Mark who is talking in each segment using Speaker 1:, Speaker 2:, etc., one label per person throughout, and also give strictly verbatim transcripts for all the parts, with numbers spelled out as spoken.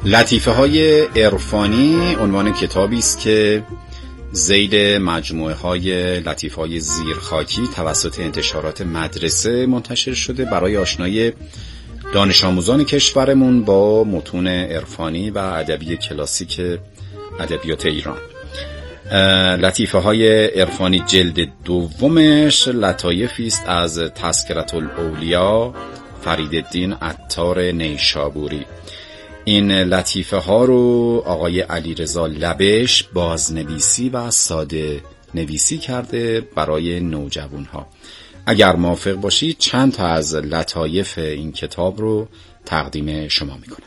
Speaker 1: لطیفه های عرفانی عنوان کتابی است که ذیل مجموعه های لطیفه های زیرخاکی توسط انتشارات مدرسه منتشر شده برای آشنایی دانش آموزان کشورمون با متون عرفانی و ادبی کلاسیک ادبیات ایران. لطیفه های عرفانی جلد دومش لطایفی است از تذکرة الاولیا فریدالدین عطار نیشابوری. این لطیفه ها رو آقای علیرضا لبش بازنویسی و ساده نویسی کرده برای نوجوان ها. اگر موافق باشید چند تا از لطایف این کتاب رو تقدیم شما میکنم.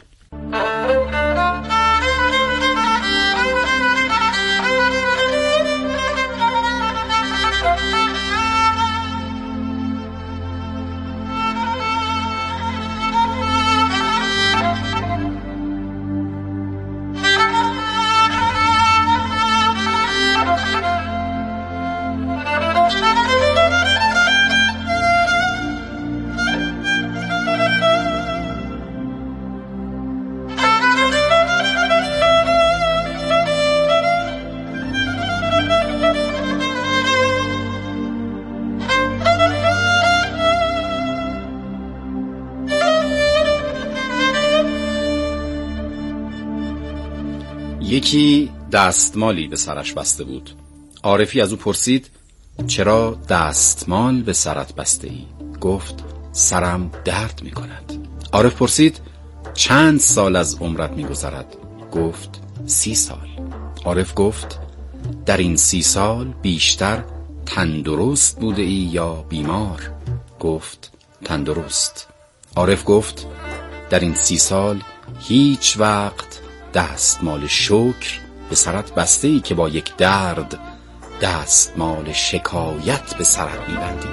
Speaker 1: یکی دستمالی به سرش بسته بود. عارفی از او پرسید چرا دستمال به سرت بسته ای؟ گفت سرم درد می کند. عارف پرسید چند سال از عمرت می گذرد؟ گفت سی سال. عارف گفت در این سی سال بیشتر تندرست بوده ای یا بیمار؟ گفت تندرست. عارف گفت در این سی سال هیچ وقت دستمال شکر به سرت بسته ای که با یک درد دستمال شکایت به سرت میبندی؟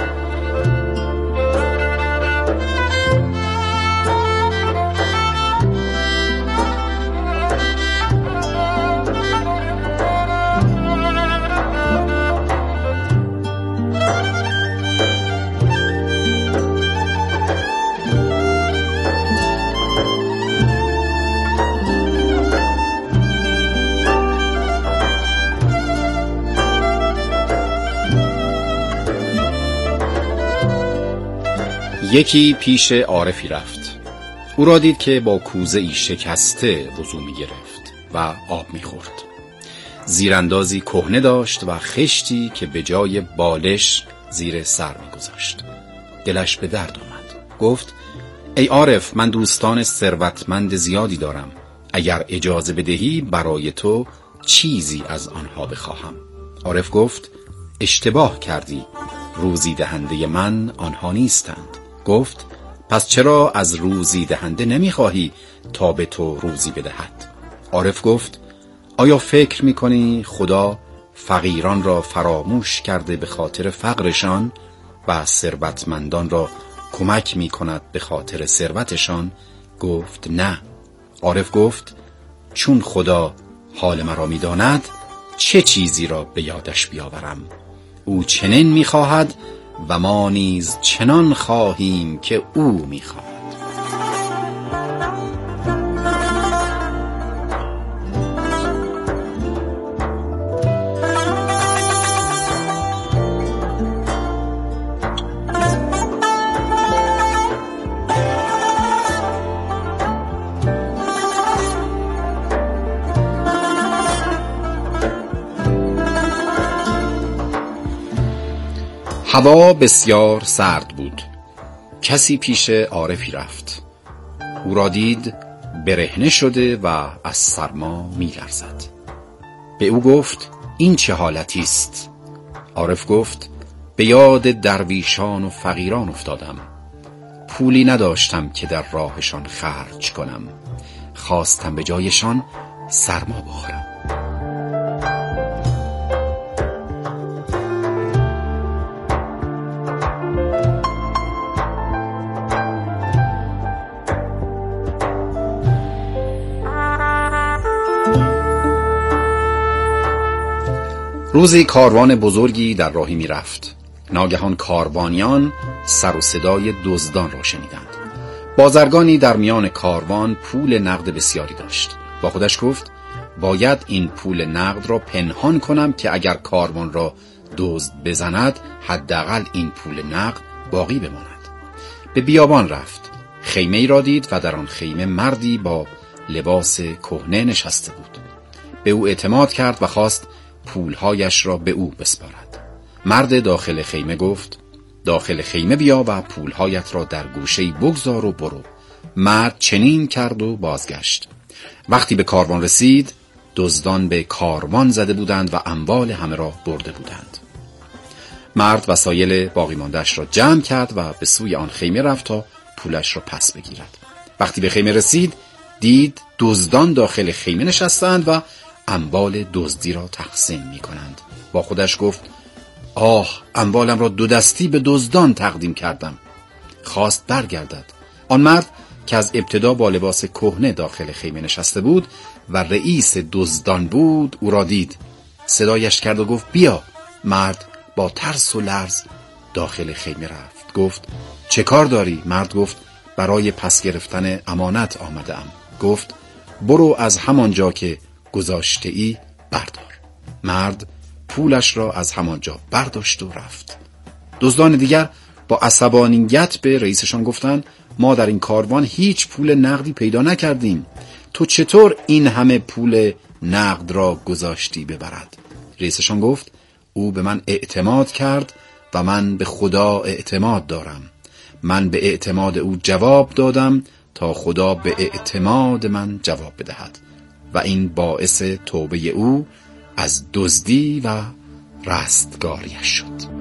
Speaker 1: یکی پیش عارفی رفت. او را دید که با کوزه ای شکسته وضو می گرفت و آب می خورد. زیراندازی کهنه داشت و خشتی که به جای بالش زیر سر می گذاشت. دلش به درد آمد. گفت ای عارف، من دوستان ثروتمند زیادی دارم. اگر اجازه بدهی برای تو چیزی از آنها بخواهم. عارف گفت اشتباه کردی. روزی دهنده من آنها نیستند. گفت پس چرا از روزی دهنده نمیخواهی تا به تو روزی بدهد؟ عارف گفت آیا فکر میکنی خدا فقیران را فراموش کرده به خاطر فقرشان و ثروتمندان را کمک میکند به خاطر ثروتشان؟ گفت نه. عارف گفت چون خدا حال مرا میداند چه چیزی را به یادش بیاورم؟ او چنین میخواهد و ما نیز چنان خواهیم که او میخواهد. هوا بسیار سرد بود. کسی پیش عارفی رفت. او را دید برهنه شده و از سرما می لرزد. به او گفت این چه حالتی است؟ عارف گفت به یاد درویشان و فقیران افتادم. پولی نداشتم که در راهشان خرج کنم. خواستم به جایشان سرما بخورم. روزی کاروان بزرگی در راهی می رفت. ناگهان کاروانیان سر و صدای دزدان را شنیدند. بازرگانی در میان کاروان پول نقد بسیاری داشت. با خودش گفت باید این پول نقد را پنهان کنم که اگر کاروان را دزد بزند حداقل این پول نقد باقی بماند. به بیابان رفت. خیمه‌ای را دید و در آن خیمه مردی با لباس کهنه نشسته بود. به او اعتماد کرد و خواست پولهایش را به او بسپارد. مرد داخل خیمه گفت داخل خیمه بیا و پولهایت را در گوشه‌ای بگذار و برو. مرد چنین کرد و بازگشت. وقتی به کاروان رسید دزدان به کاروان زده بودند و اموال همه را برده بودند. مرد وسایل باقی مانده‌اش را جمع کرد و به سوی آن خیمه رفت تا پولش را پس بگیرد. وقتی به خیمه رسید دید دزدان داخل خیمه نشستند و اموال دزدی را تقسیم می کنند. با خودش گفت آه، اموالم را دو دستی به دزدان تقدیم کردم. خواست برگردد. آن مرد که از ابتدا با لباس کهنه داخل خیمه نشسته بود و رئیس دزدان بود او را دید. صدایش کرد و گفت بیا. مرد با ترس و لرز داخل خیمه رفت. گفت چه کار داری؟ مرد گفت برای پس گرفتن امانت آمدم. گفت برو از همانجا که گذاشته ای بردار. مرد پولش را از همانجا برداشت و رفت. دزدان دیگر با عصبانیت به رئیسشان گفتند ما در این کاروان هیچ پول نقدی پیدا نکردیم. تو چطور این همه پول نقد را گذاشتی ببرد؟ رئیسشان گفت او به من اعتماد کرد و من به خدا اعتماد دارم. من به اعتماد او جواب دادم تا خدا به اعتماد من جواب بدهد و این باعث توبه او از دزدی و رستگاریش شد.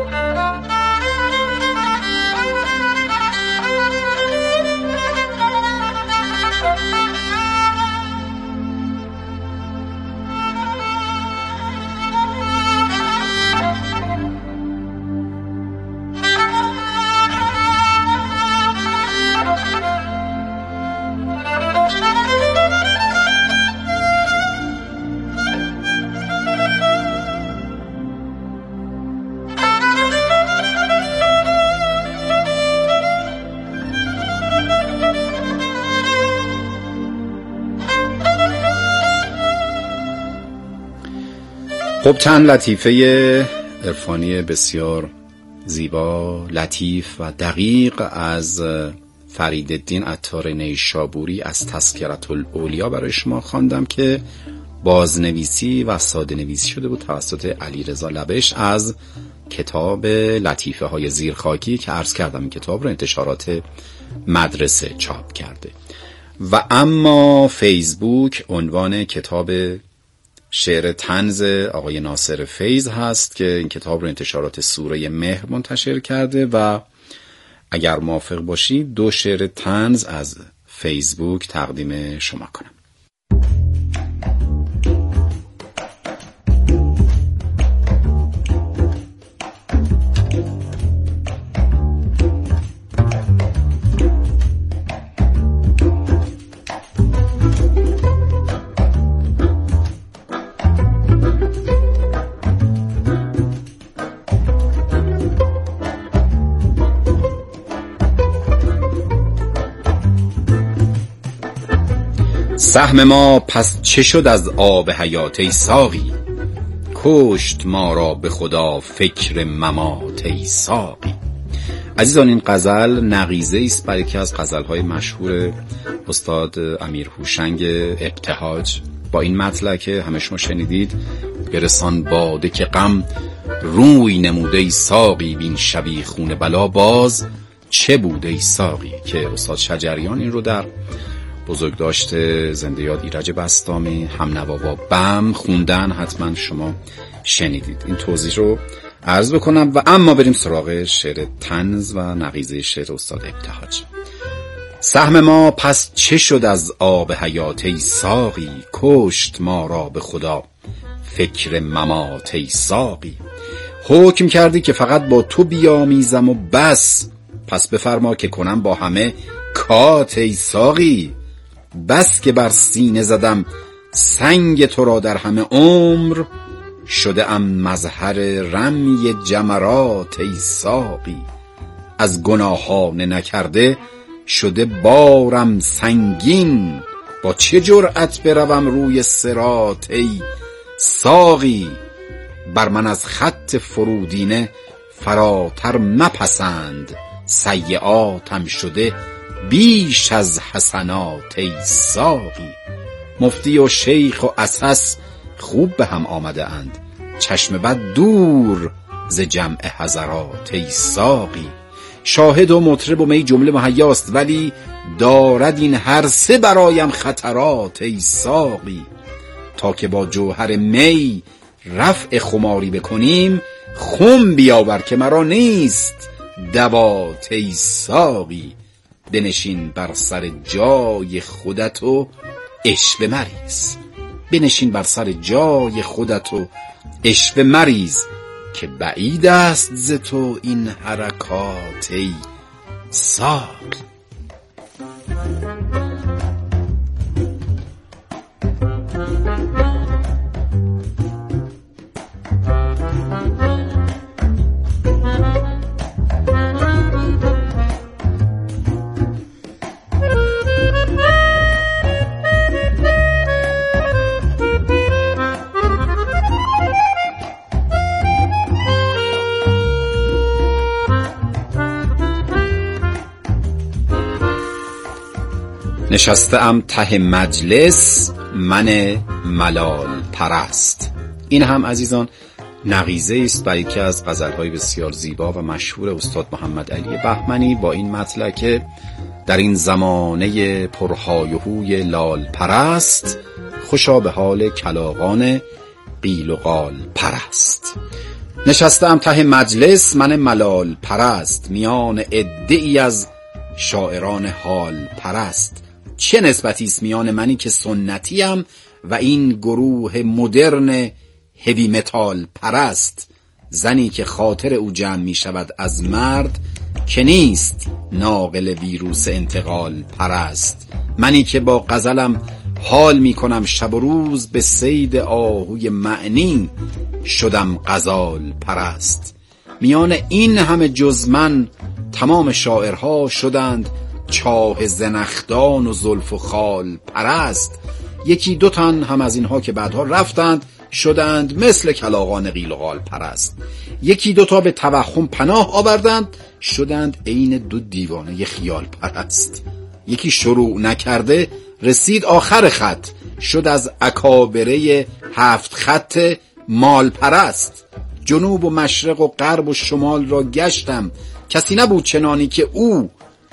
Speaker 1: خب چند لطیفه عرفانی بسیار زیبا، لطیف و دقیق از فریدالدین عطار نیشابوری از تذکرة الاولیا برای شما خواندم که بازنویسی و ساده نویسی شده بود توسط علیرضا لبش از کتاب لطیفه های زیرخاکی که عرض کردم این کتاب رو انتشارات مدرسه چاپ کرده. و اما فیسبوک عنوان کتاب شعر طنز آقای ناصر فیض هست که این کتاب رو انتشارات سوره مهر منتشر کرده و اگر موافق باشید دو شعر طنز از فیسبوک تقدیم شما کنم. سهم ما پس چه شد از آب حیات ای ساقی، کشت ما را به خدا فکر ممات ای ساقی. عزیزان این غزل نقیضه است بر یکی از غزل‌های مشهور استاد امیر هوشنگ ابتهاج با این مطلع که همه شما شنیدید: برسان باده که غم روی نموده ای ساقی، بین شبیخون بلا باز چه بوده ای ساقی، که استاد شجریان این رو در بزرگداشت زنده یاد ایرج بسطامی همنوا با بم خوندن، حتما شما شنیدید. این توضیح رو عرض بکنم و اما بریم سراغ شعر طنز و نقیضه شعر استاد ابتهاج. سهم ما پس چه شد از آب حیات ای ساقی، کشت ما را به خدا فکر ممات ای ساقی. حکم کردی که فقط با تو بیامیزم و بس، پس بفرما که کنم با همه کات ای ساقی. بس که بر سینه زدم سنگ تو را در همه عمر، شده ام مظهر رمی جمرات ای ساقی. از گناهان نکرده شده بارم سنگین، با چه جرأت بروم روی صراط ای ساقی. بر من از خط فرودینه فراتر مپسند، سیئاتم شده بیش از حسنات ای ساقی. مفتی و شیخ و عسس خوب به هم آمده اند، چشم بد دور ز جمع حضرات ای ساقی. شاهد و مطرب و می جمله مهیاست، ولی دارد این هر سه برایم خطرات ای ساقی. تا که با جوهر می رفع خماری بکنیم، خم بیاور که مرا نیست دوات ای ساقی. بنشین بر سر جای خودت و عشوه مریز، بنشین بر سر جای خودت و عشوه مریز، که بعید است ز تو این حرکات ای ساقی. نشسته ام ته مجلس من ملال پرست. این هم عزیزان نغیزه است بر یکی از غزل‌های بسیار زیبا و مشهور استاد محمد علی بهمنی با این مطلع که در این زمانه پرهای و هوی لال پرست، خوشا به حال کلاغان قیل و قال پرست. نشسته ام ته مجلس من ملال پرست، میان عده‌ای از شاعران حال پرست. چه نسبتی است میان منی که سنتیم و این گروه مدرن هوی متال پرست؟ زنی که خاطر او جمع می شود از مرد، که نیست ناقل ویروس انتقال پرست. منی که با غزلم حال می کنم شب و روز، به صید آهوی معنی شدم غزال پرست. میان این همه جز من تمام شاعرها شدند چاه زنخدان و زلف و خال پرست. یکی دو تن هم از اینها که بعدها رفتند شدند مثل کلاغان قیل و قال پرست. یکی دو تا به توهم پناه آوردند شدند عین دو دیوانه خیال پرست. یکی شروع نکرده رسید آخر خط، شد از اکابره هفت خط مال پرست. جنوب و مشرق و غرب و شمال را گشتم، کسی نبود چنانی که او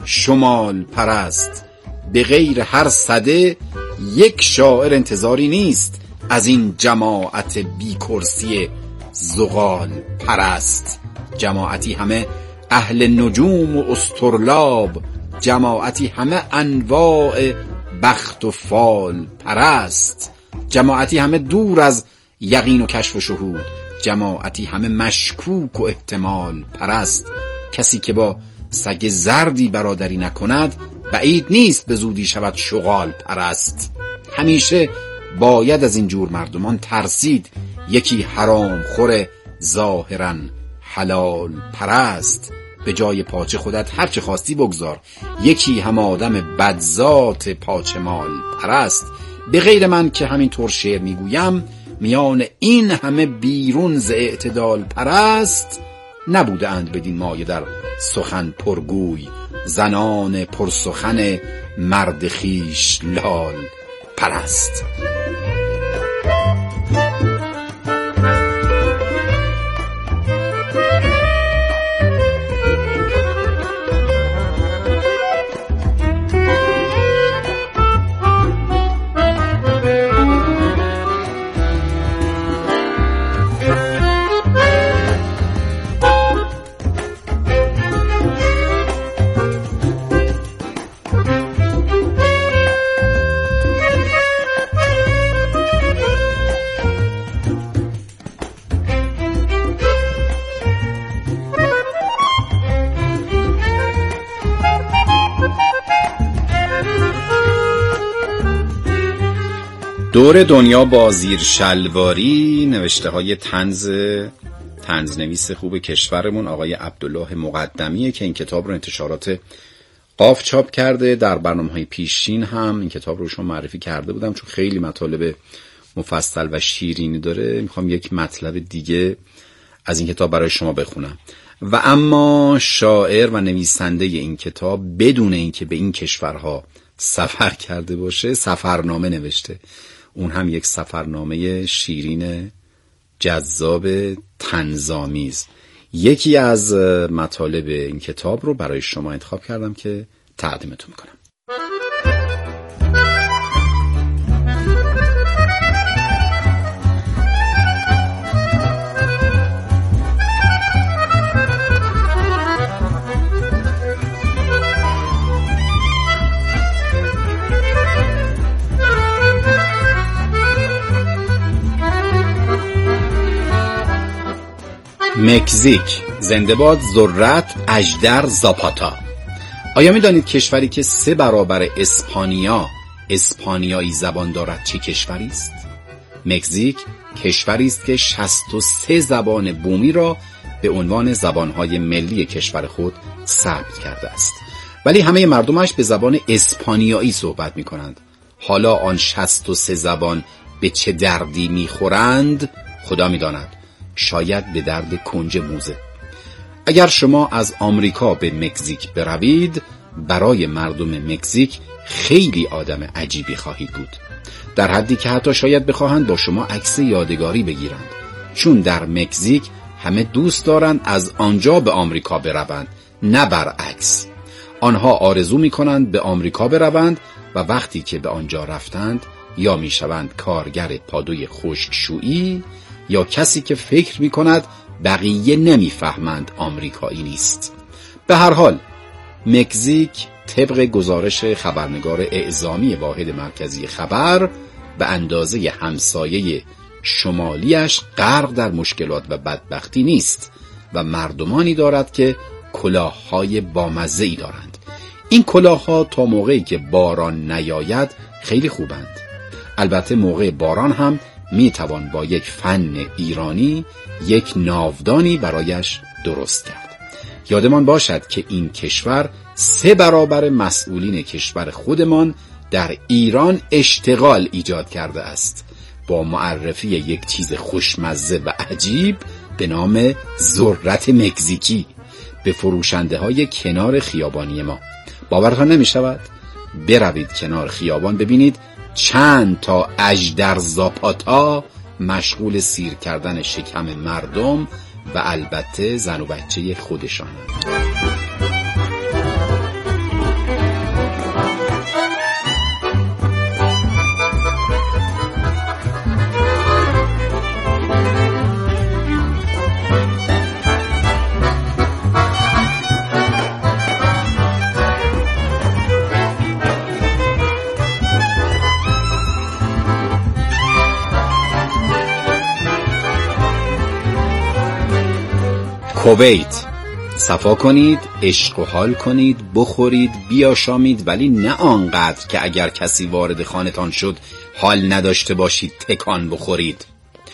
Speaker 1: شمال پرست. به غیر هر صده یک شاعر انتظاری نیست از این جماعت بی کرسی زغال پرست. جماعتی همه اهل نجوم و استرلاب، جماعتی همه انواع بخت و فال پرست. جماعتی همه دور از یقین و کشف و شهود، جماعتی همه مشکوک و احتمال پرست. کسی که با سگ زردی برادری نکند بعید نیست به زودی شود شغال پرست. همیشه باید از این جور مردمان ترسید. یکی حرام خور ظاهرا حلال پرست، به جای پاچه خودت هر چه خواستی بگذار. یکی هم آدم بدذات پاچه مال پرست. به غیر من که همین طور شعر میگویم، میان این همه بیرون ز اعتدال پرست نبوده اند بدین مایه در سخن پرگوی، زنان پرسخن مرد خویش لال پرست. دور دنیا با زیر شلواری، نوشته های طنز طنزنویس خوب کشورمون آقای عبدالله مقدمیه که این کتاب رو انتشارات قاف چاپ کرده. در برنامه‌های پیشین هم این کتاب رو شما معرفی کرده بودم، چون خیلی مطالب مفصل و شیرینی داره. میخوام یک مطلب دیگه از این کتاب برای شما بخونم. و اما شاعر و نویسنده این کتاب بدون اینکه به این کشورها سفر کرده باشه سفرنامه نوشته. اون هم یک سفرنامه شیرین جذاب طنزآمیز. یکی از مطالب این کتاب رو برای شما انتخاب کردم که تقدیمتون میکنم. مکزیک. زنده باد ذرت اژدر زاپاتا. آیا می دانید کشوری که سه برابر اسپانیا اسپانیایی زبان دارد چه کشوری است؟ مکزیک کشوری است که شصت و سه زبان بومی را به عنوان زبانهای ملی کشور خود ثبت کرده است، ولی همه مردمش به زبان اسپانیایی صحبت می کنند. حالا آن شصت و سه زبان به چه دردی می خورند خدا می داند. شاید به درد کنج موزه. اگر شما از آمریکا به مکزیک بروید، برای مردم مکزیک خیلی آدم عجیبی خواهید بود، در حدی که حتی شاید بخواهند با شما عکس یادگاری بگیرند، چون در مکزیک همه دوست دارند از آنجا به آمریکا بروند، نه برعکس. آنها آرزو می‌کنند به آمریکا بروند و وقتی که به آنجا رفتند یا میشوند کارگر پادوی خشکشویی یا کسی که فکر می‌کند بقیه نمی‌فهمند آمریکایی نیست. به هر حال مکزیک طبق گزارش خبرنگار اعزامی واحد مرکزی خبر به اندازه همسایه شمالیش غرق در مشکلات و بدبختی نیست و مردمانی دارد که کلاه‌های بامزه‌ای دارند. این کلاه‌ها تا موقعی که باران نیاید خیلی خوبند. البته موقع باران هم می توان با یک فن ایرانی یک ناودانی برایش درست کرد. یادمان باشد که این کشور سه برابر مسئولین کشور خودمان در ایران اشتغال ایجاد کرده است با معرفی یک چیز خوشمزه و عجیب به نام ذرت مکزیکی به فروشنده های کنار خیابانی ما. باورتان نمی شود؟ بروید کنار خیابان ببینید چند تا اژدر زاپاتا مشغول سیر کردن شکم مردم و البته زن و بچه خودشانند. کویت. صفا کنید، عشق و حال کنید، بخورید، بیاشامید، ولی نه آنقدر که اگر کسی وارد خانه‌تان شد حال نداشته باشید تکان بخورید.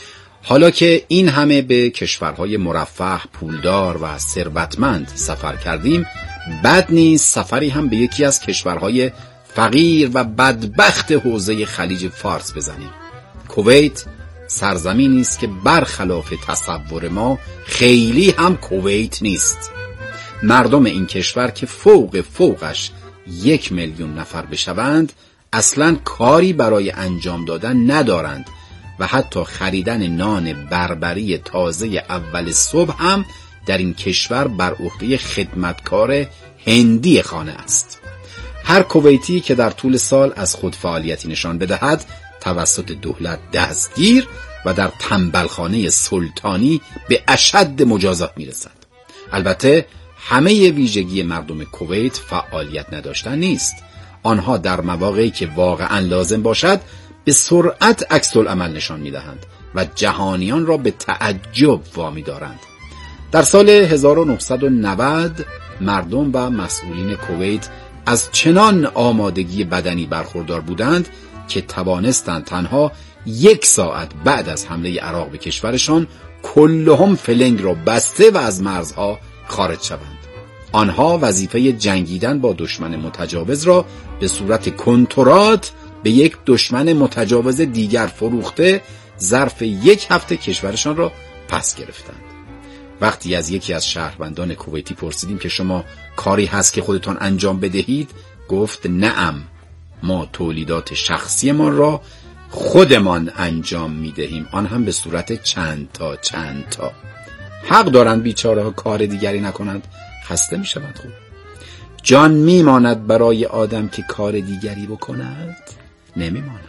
Speaker 1: حالا که این همه به کشورهای مرفه، پولدار و ثروتمند سفر کردیم، بد نیست سفری هم به یکی از کشورهای فقیر و بدبخت حوزه خلیج فارس بزنیم. کویت سرزمینی است که برخلاف تصور ما خیلی هم کویت نیست. مردم این کشور که فوق فوقش یک میلیون نفر بشوند اصلاً کاری برای انجام دادن ندارند و حتی خریدن نان بربری تازه اول صبح هم در این کشور بر عهده خدمتکار هندی خانه است. هر کویتی که در طول سال از خود فعالیتی نشان بدهد توسط دولت دستگیر و در تنبلخانه سلطانی به اشد مجازات میرسد. البته همه ویژگی مردم کویت فعالیت نداشتن نیست. آنها در مواقعی که واقعا لازم باشد به سرعت عکس العمل نشان میدهند و جهانیان را به تعجب وامی دارند. در سال هزار و نهصد و نود مردم و مسئولین کویت از چنان آمادگی بدنی برخوردار بودند که توانستند تنها یک ساعت بعد از حمله عراق به کشورشان کلهم فلنگ را بسته و از مرزها خارج شوند. آنها وظیفه جنگیدن با دشمن متجاوز را به صورت کنترات به یک دشمن متجاوز دیگر فروخته ظرف یک هفته کشورشان را پس گرفتند. وقتی از یکی از شهروندان کویتی پرسیدیم که شما کاری هست که خودتان انجام بدهید، گفت نعم، ما تولیدات شخصی ما را خودمان انجام میدهیم، آن هم به صورت چند تا چند تا. حق دارند بیچاره ها کار دیگری نکنند، خسته میشوند. خوب جان میماند برای آدم که کار دیگری بکند؟ نمیماند.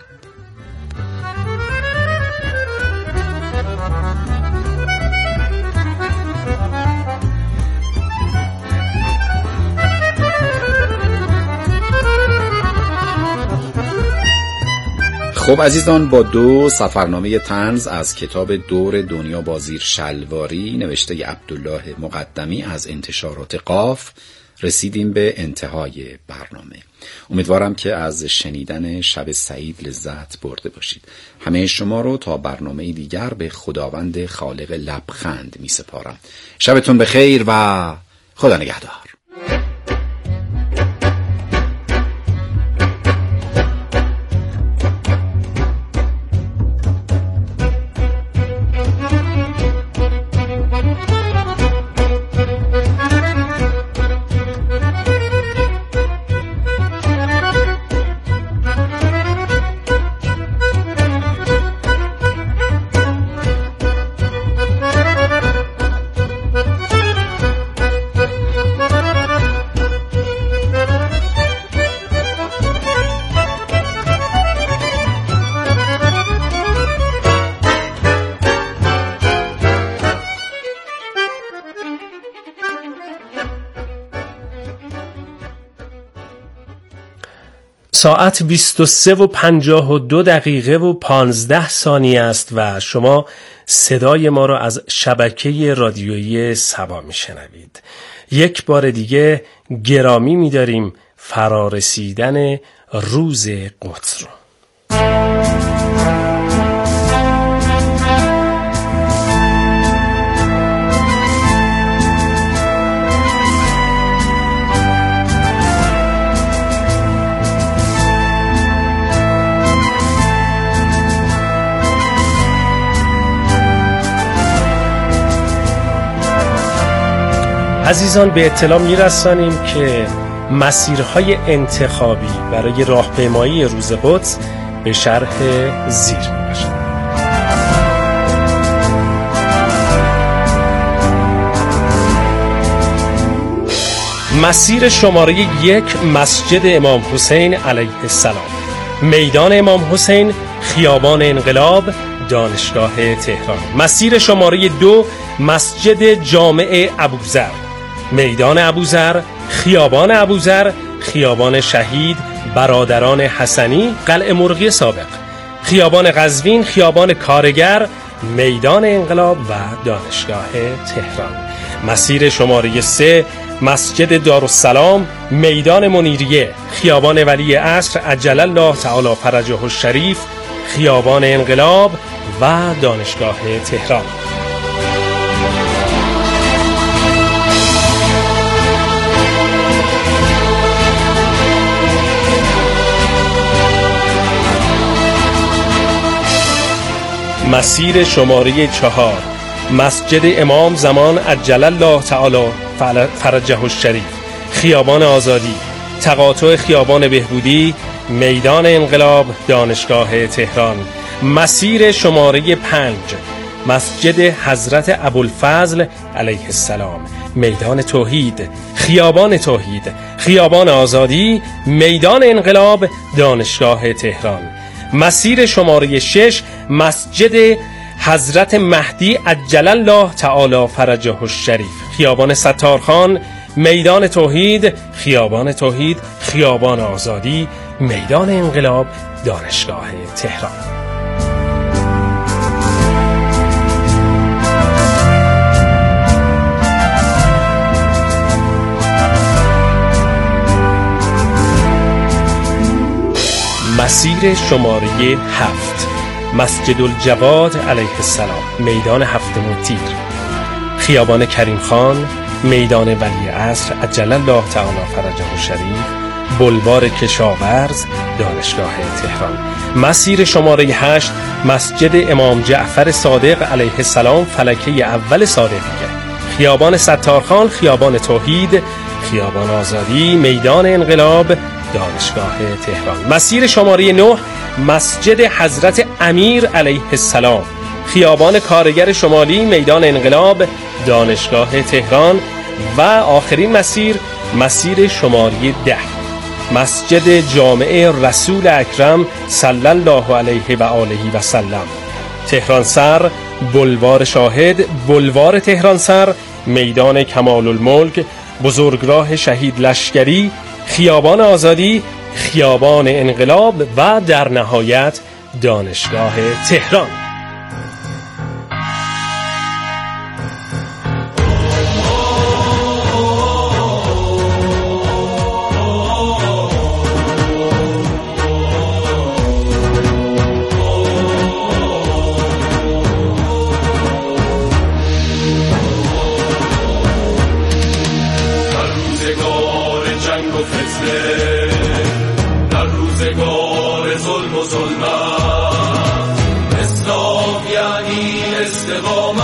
Speaker 1: خب عزیزان، با دو سفرنامه طنز از کتاب دور دنیا با زیر شلواری نوشته عبدالله مقدمی از انتشارات قاف رسیدیم به انتهای برنامه. امیدوارم که از شنیدن شب سعید لذت برده باشید. همه شما رو تا برنامه دیگر به خداوند خالق لبخند می سپارم. شبتون بخیر و خدا نگهدار.
Speaker 2: ساعت بیست و سه و پنجاه و دو دقیقه و پانزده ثانیه است و شما صدای ما را از شبکه رادیویی سبا میشنوید. یک بار دیگه گرامی می‌داریم فرارسیدن روز قدس رو. عزیزان، به اطلاع میرسانیم که مسیرهای انتخابی برای راهپیمایی روز قدس به شرح زیر میباشد. مسیر شماره یک، مسجد امام حسین علیه السلام، میدان امام حسین، خیابان انقلاب، دانشگاه تهران. مسیر شماره دو، مسجد جامع ابوذر، میدان ابوذر، خیابان ابوذر، خیابان شهید برادران حسنی، قلعه مرغی سابق، خیابان قزوین، خیابان کارگر، میدان انقلاب و دانشگاه تهران. مسیر شماره سه، مسجد دارالسلام، میدان منیریه، خیابان ولی عصر عجل الله تعالی فرجه الشریف، خیابان انقلاب و دانشگاه تهران. مسیر شماره چهار، مسجد امام زمان عجل الله تعالی فرجه الشریف، خیابان آزادی، تقاطع خیابان بهبودی، میدان انقلاب، دانشگاه تهران. مسیر شماره پنج، مسجد حضرت ابوالفضل علیه السلام، میدان توحید، خیابان توحید، خیابان آزادی، میدان انقلاب، دانشگاه تهران. مسیر شماره شش، مسجد حضرت مهدی عجل الله تعالی فرجه الشریف، خیابان ستارخان، میدان توحید، خیابان توحید، خیابان آزادی، میدان انقلاب، دانشگاه تهران. مسیر شماره هفت، مسجد الجواد علیه السلام، میدان هفتم تیر، خیابان کریم خان، میدان ولی عصر عجل الله تعالی فرجه الشریف، بلوار کشاورز، دانشگاه تهران. مسیر شماره هشت، مسجد امام جعفر صادق علیه السلام، فلکه اول صادقیه، خیابان ستارخان، خیابان توحید، خیابان آزادی، میدان انقلاب، دانشگاه تهران. مسیر شماره نه، مسجد حضرت امیر علیه السلام، خیابان کارگر شمالی، میدان انقلاب، دانشگاه تهران. و آخرین مسیر، مسیر شماره ده، مسجد جامع رسول اکرم صلی الله علیه و آله و سلم، تهران سر، بلوار شاهد، بلوار تهران سر، میدان کمال الملک، بزرگراه شهید لشکری، خیابان آزادی، خیابان انقلاب و در نهایت دانشگاه تهران.
Speaker 3: در روزگار ظلم و ظلمت، اسلام یعنی استقامت،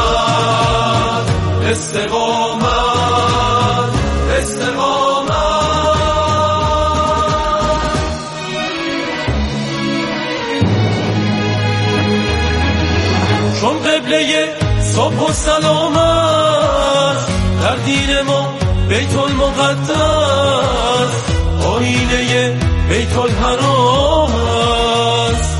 Speaker 3: استقامت، استقامت. چون قبله صبح و سلامت در دین ما بیت المقدس، آینه بیت الحرام است.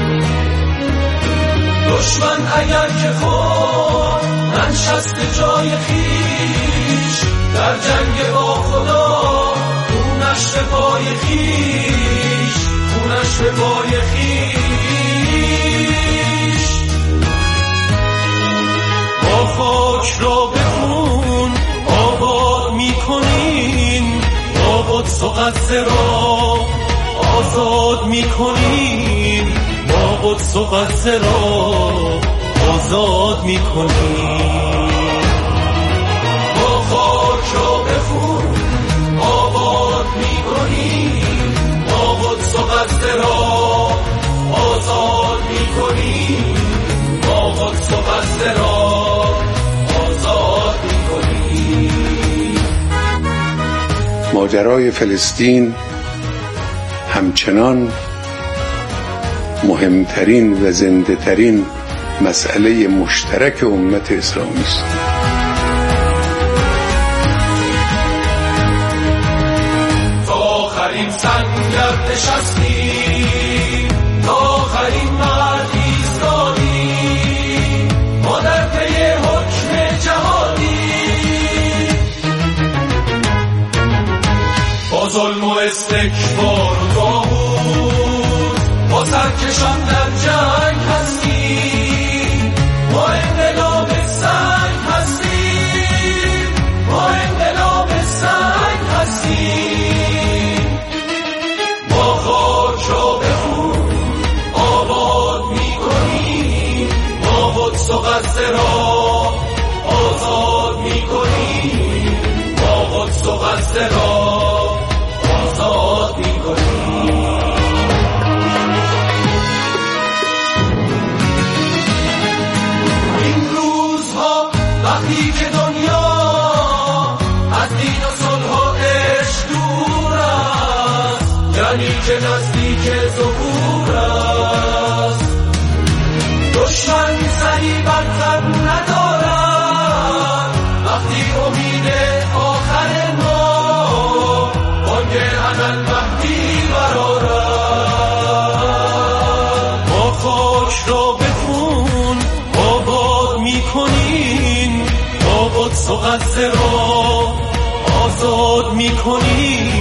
Speaker 3: دشمن اگر که خود ننشست جای خیش، در جنگ با خدا خونش به پای خیش، خونش به پای خیش. ما خاک را به خون آباد می کنیم، ما قدس و غزه را آزاد می کنیم، ما قدس و غزه را آزاد می کنیم. ما خاک را به خون آباد می کنیم، ما قدس و غزه را آزاد می کنیم، ما قدس و غزه را آزاد می کنیم.
Speaker 4: ماجرای فلسطین همچنان مهمترین و زنده ترین مسئله مشترک امت اسلامی است.
Speaker 3: تا آخرین سنگر نشستیم، تا آخرین مرد ایستادیم، ما در پی حکم جهادی. با ظلم و استکبار و طاغوت، با سرکشان در جنگ هستیم، ما انقلاب سنگ هستیم، ما انقلاب سنگ هستیم. ما خاک را به خون آباد می کنیم، ما قدس و غزه را آزاد می کنیم، ما قدس و غزه را آزاد می کنیم. این روزها وقتی که دنیا از دین و صلح و عشق دور است، یعنی که نزدیک ظهور است. دشمن سری بر خم ندارد وقتی امید آخر ما بانگ انالمهدی برآرد. ما خاک را به خون آباد می کنیم، ما قدس و غزه را آزاد می کنیم،